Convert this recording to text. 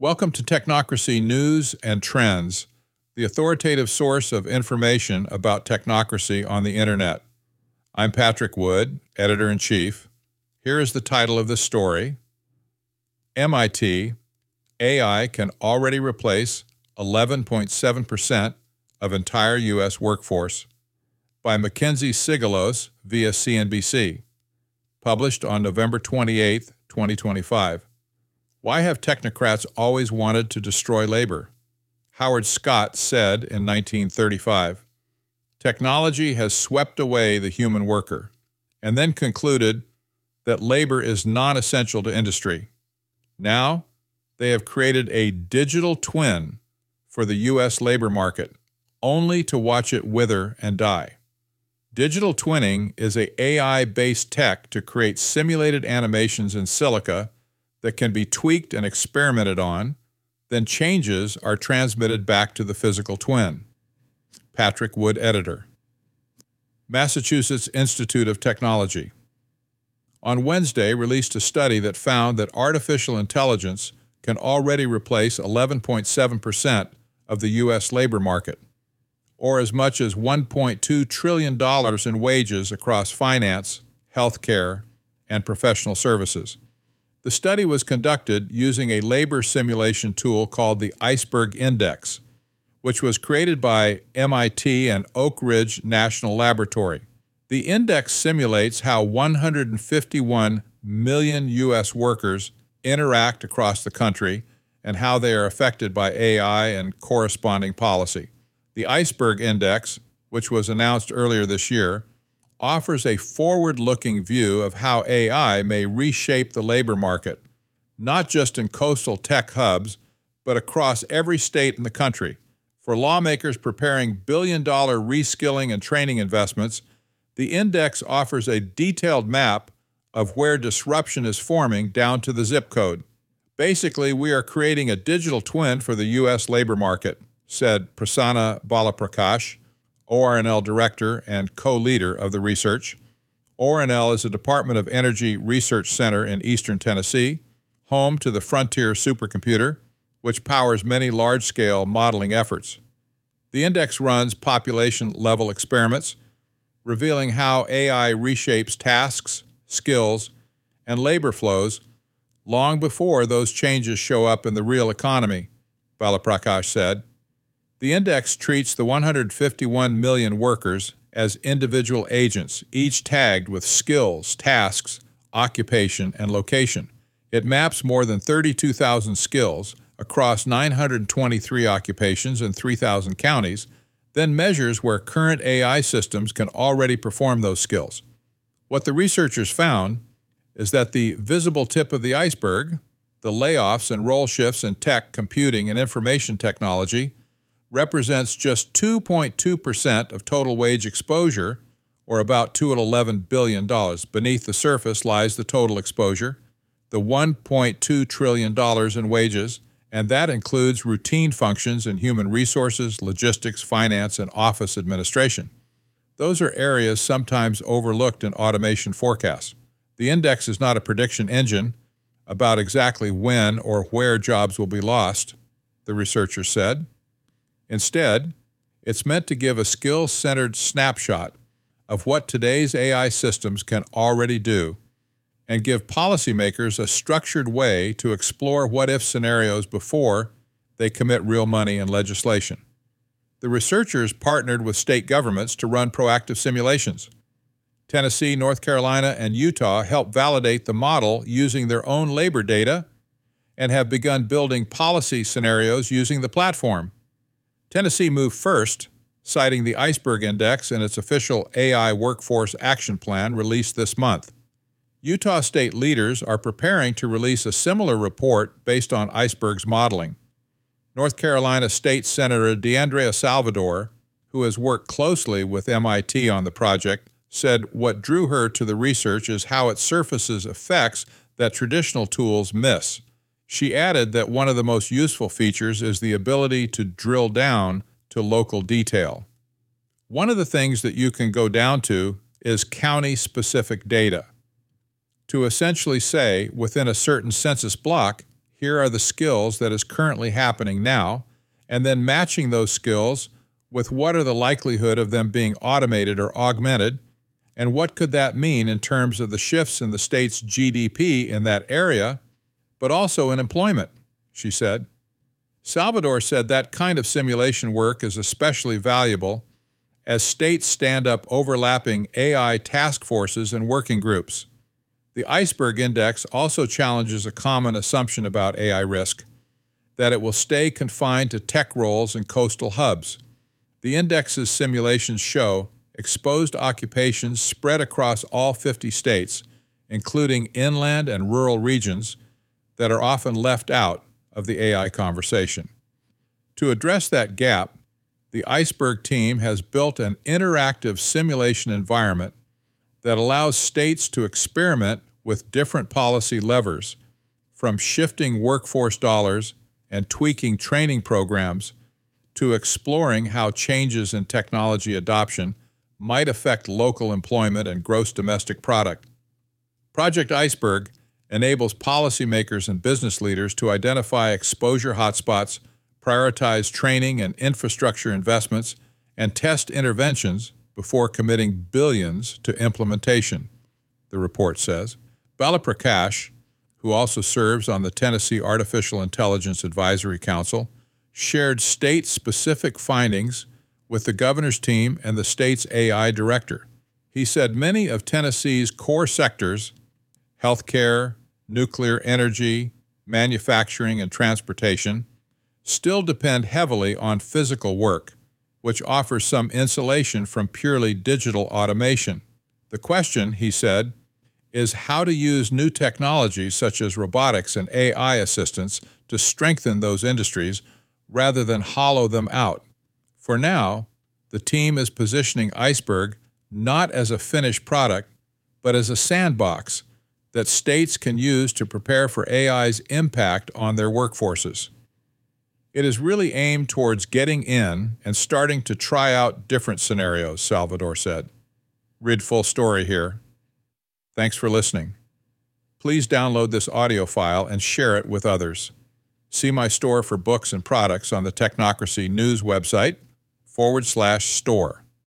Welcome to Technocracy News and Trends, the authoritative source of information about technocracy on the Internet. I'm Patrick Wood, Editor-in-Chief. Here is the title of this story. MIT, AI can already replace 11.7% of entire U.S. workforce, by Mackenzie Sigalos via CNBC, published on November 28, 2025. Why have technocrats always wanted to destroy labor? Howard Scott said in 1935, "Technology has swept away the human worker," and then concluded that labor is non-essential to industry. Now, they have created a digital twin for the U.S. labor market, only to watch it wither and die. Digital twinning is an AI-based tech to create simulated animations in silica that can be tweaked and experimented on, then changes are transmitted back to the physical twin. Patrick Wood, Editor. Massachusetts Institute of Technology on Wednesday released a study that found that artificial intelligence can already replace 11.7% of the U.S. labor market, or as much as $1.2 trillion in wages across finance, healthcare, and professional services. The study was conducted using a labor simulation tool called the Iceberg Index, which was created by MIT and Oak Ridge National Laboratory. The index simulates how 151 million U.S. workers interact across the country and how they are affected by AI and corresponding policy. The Iceberg Index, which was announced earlier this year, offers a forward-looking view of how AI may reshape the labor market, not just in coastal tech hubs, but across every state in the country. For lawmakers preparing billion-dollar reskilling and training investments, the index offers a detailed map of where disruption is forming down to the zip code. Basically, we are creating a digital twin for the U.S. labor market, said Prasanna Balaprakash, ORNL director and co-leader of the research. ORNL is a Department of Energy research center in eastern Tennessee, home to the Frontier supercomputer, which powers many large-scale modeling efforts. The index runs population-level experiments, revealing how AI reshapes tasks, skills, and labor flows long before those changes show up in the real economy, Balaprakash said. The index treats the 151 million workers as individual agents, each tagged with skills, tasks, occupation, and location. It maps more than 32,000 skills across 923 occupations in 3,000 counties, then measures where current AI systems can already perform those skills. What the researchers found is that the visible tip of the iceberg, the layoffs and role shifts in tech, computing, and information technology, represents just 2.2% of total wage exposure, or about $211 billion. Beneath the surface lies the total exposure, the $1.2 trillion in wages, and that includes routine functions in human resources, logistics, finance, and office administration. Those are areas sometimes overlooked in automation forecasts. The index is not a prediction engine about exactly when or where jobs will be lost, the researchers said. Instead, it's meant to give a skill-centered snapshot of what today's AI systems can already do and give policymakers a structured way to explore what-if scenarios before they commit real money in legislation. The researchers partnered with state governments to run proactive simulations. Tennessee, North Carolina, and Utah helped validate the model using their own labor data and have begun building policy scenarios using the platform. Tennessee moved first, citing the Iceberg Index in its official AI Workforce Action Plan released this month. Utah state leaders are preparing to release a similar report based on Iceberg's modeling. North Carolina State Senator DeAndrea Salvador, who has worked closely with MIT on the project, said what drew her to the research is how it surfaces effects that traditional tools miss. She added that one of the most useful features is the ability to drill down to local detail. One of the things that you can go down to is county-specific data. To essentially say, within a certain census block, Here are the skills that is currently happening now, and then matching those skills with what are the likelihood of them being automated or augmented, and what could that mean in terms of the shifts in the state's GDP in that area, but also in employment, she said. Salvador said that kind of simulation work is especially valuable as states stand up overlapping AI task forces and working groups. The Iceberg Index also challenges a common assumption about AI risk, that it will stay confined to tech roles and coastal hubs. The index's simulations show exposed occupations spread across all 50 states, including inland and rural regions that are often left out of the AI conversation. To address that gap, the Iceberg team has built an interactive simulation environment that allows states to experiment with different policy levers, from shifting workforce dollars and tweaking training programs to exploring how changes in technology adoption might affect local employment and gross domestic product. Project Iceberg enables policymakers and business leaders to identify exposure hotspots, prioritize training and infrastructure investments, and test interventions before committing billions to implementation, the report says. Bala Prakash, who also serves on the Tennessee Artificial Intelligence Advisory Council, shared state-specific findings with the governor's team and the state's AI director. He said many of Tennessee's core sectors, healthcare, nuclear energy, manufacturing, and transportation, still depend heavily on physical work, which offers some insulation from purely digital automation. The question, he said, is how to use new technologies such as robotics and AI assistance to strengthen those industries rather than hollow them out. For now, the team is positioning Iceberg not as a finished product, but as a sandbox that states can use to prepare for AI's impact on their workforces. It is really aimed towards getting in and starting to try out different scenarios, Salvador said. Read full story here. Thanks for listening. Please download this audio file and share it with others. See my store for books and products on the Technocracy News website /store.